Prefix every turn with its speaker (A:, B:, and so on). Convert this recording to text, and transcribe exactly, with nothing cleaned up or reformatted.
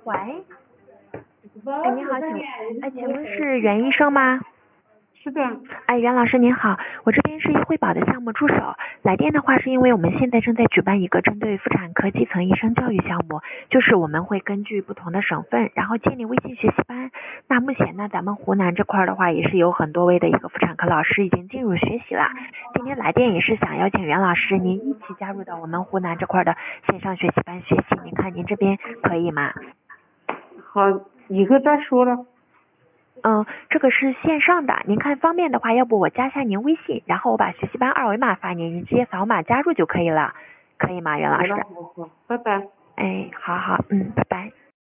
A: 喂，哎，你好，请哎，请问是袁医生吗？
B: 是的。
A: 哎，袁老师您好，我这边是医惠保的项目助手，来电的话是因为我们现在正在举办一个针对妇产科基层医生教育项目，就是我们会根据不同的省份，然后建立微信学习班。那目前呢，咱们湖南这块的话，也是有很多位的一个妇产科老师已经进入学习了。今天来电也是想邀请袁老师您一起加入到我们湖南这块的线上学习班学习，您看您这边可以吗？
B: 好，以后再说了。
A: 嗯，这个是线上的，您看方便的话，要不我加下您微信，然后我把学习班二维码发您，您直接扫码加入就可以了，可以吗，袁老师？
B: 好的，好，好，拜拜。
A: 哎，好好，嗯，拜拜。